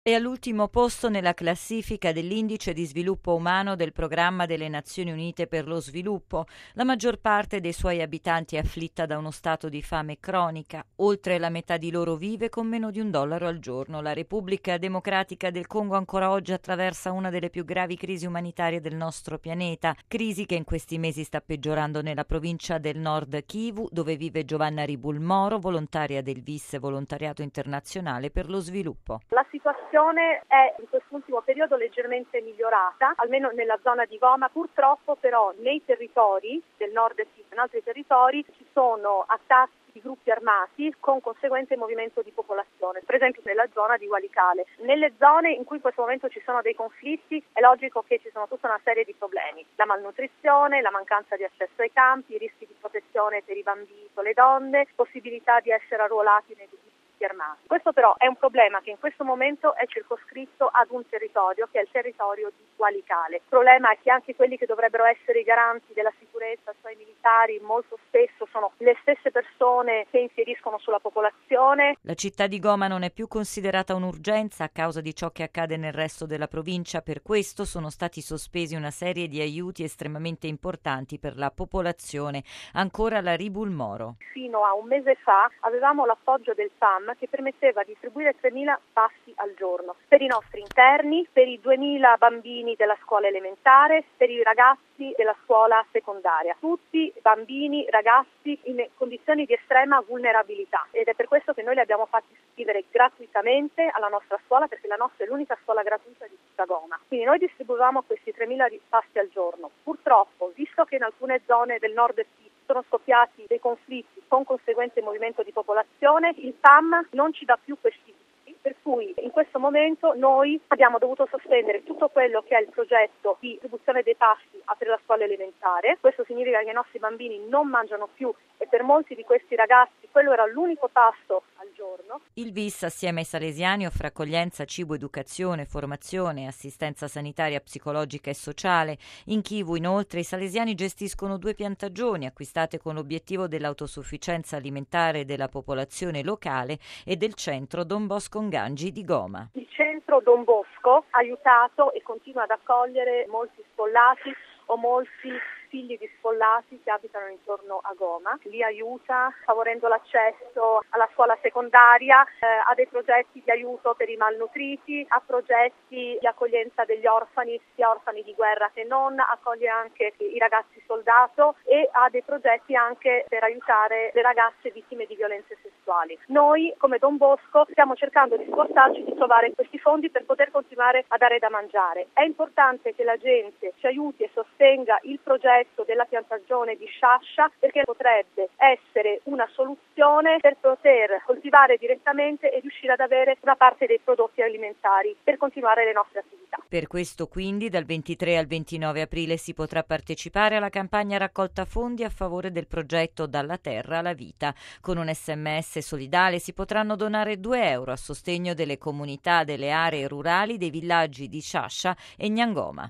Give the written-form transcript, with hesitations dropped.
È all'ultimo posto nella classifica dell'Indice di sviluppo umano del Programma delle Nazioni Unite per lo sviluppo. La maggior parte dei suoi abitanti è afflitta da uno stato di fame cronica. Oltre la metà di loro vive con meno di $1 al giorno. La Repubblica Democratica del Congo ancora oggi attraversa una delle più gravi crisi umanitarie del nostro pianeta. Crisi che in questi mesi sta peggiorando nella provincia del Nord Kivu, dove vive Giovanna Ribulmoro, volontaria del VIS, Volontariato Internazionale per lo Sviluppo. La situazione è in quest'ultimo periodo leggermente migliorata, almeno nella zona di Goma. Purtroppo però nei territori del nord e in altri territori ci sono attacchi di gruppi armati con conseguente movimento di popolazione, per esempio nella zona di Walikale. Nelle zone in cui in questo momento ci sono dei conflitti è logico che ci sono tutta una serie di problemi: la malnutrizione, la mancanza di accesso ai campi, i rischi di protezione per i bambini o le donne, possibilità di essere arruolati nei gruppi armati. Questo però è un problema che in questo momento è circoscritto ad un territorio, che è il territorio di Walikale. Il problema è che anche quelli che dovrebbero essere i garanti della sicurezza, cioè i militari, molto spesso sono le stesse persone che infieriscono sulla popolazione. La città di Goma non è più considerata un'urgenza a causa di ciò che accade nel resto della provincia. Per questo sono stati sospesi una serie di aiuti estremamente importanti per la popolazione. Ancora la Ribulmoro. Fino a un mese fa avevamo l'appoggio del PAM che permetteva di distribuire 3.000 pasti al giorno per i nostri interni, per i 2.000 bambini della scuola elementare, per i ragazzi della scuola secondaria. Tutti bambini, ragazzi in condizioni di estrema vulnerabilità, ed è per questo che noi li abbiamo fatti iscrivere gratuitamente alla nostra scuola, perché la nostra è l'unica scuola gratuita di tutta Goma. Quindi noi distribuivamo questi 3.000 pasti al giorno. Purtroppo, visto che in alcune zone del nord e sono scoppiati dei conflitti con conseguente movimento di popolazione, il PAM non ci dà più questi aiuti, per cui in questo momento noi abbiamo dovuto sospendere tutto quello che è il progetto di distribuzione dei pasti per la scuola elementare. Questo significa che i nostri bambini non mangiano più e per molti di questi ragazzi quello era l'unico pasto al giorno. Il VIS assieme ai salesiani offre accoglienza, cibo, educazione, formazione, assistenza sanitaria, psicologica e sociale. In Kivu inoltre i salesiani gestiscono 2 piantagioni acquistate con l'obiettivo dell'autosufficienza alimentare della popolazione locale e del centro Don Bosco Ngangi di Goma. Il centro Don Bosco ha aiutato e continua ad accogliere molti sfollati o molti figli di sfollati che abitano intorno a Goma. Li aiuta favorendo l'accesso alla scuola secondaria, ha dei progetti di aiuto per i malnutriti, ha progetti di accoglienza degli orfani, sia orfani di guerra che non, accoglie anche i ragazzi soldato e ha dei progetti anche per aiutare le ragazze vittime di violenze sessuali. Noi, come Don Bosco, stiamo cercando di sforzarci di trovare questi fondi per poter continuare a dare da mangiare. È importante che la gente ci aiuti e sostenga il progetto della piantagione di Sciascia, perché potrebbe essere una soluzione per poter coltivare direttamente e riuscire ad avere una parte dei prodotti alimentari per continuare le nostre attività. Per questo quindi dal 23 al 29 aprile si potrà partecipare alla campagna raccolta fondi a favore del progetto Dalla Terra alla Vita. Con un SMS solidale si potranno donare €2 a sostegno delle comunità delle aree rurali dei villaggi di Sciascia e Gnangoma.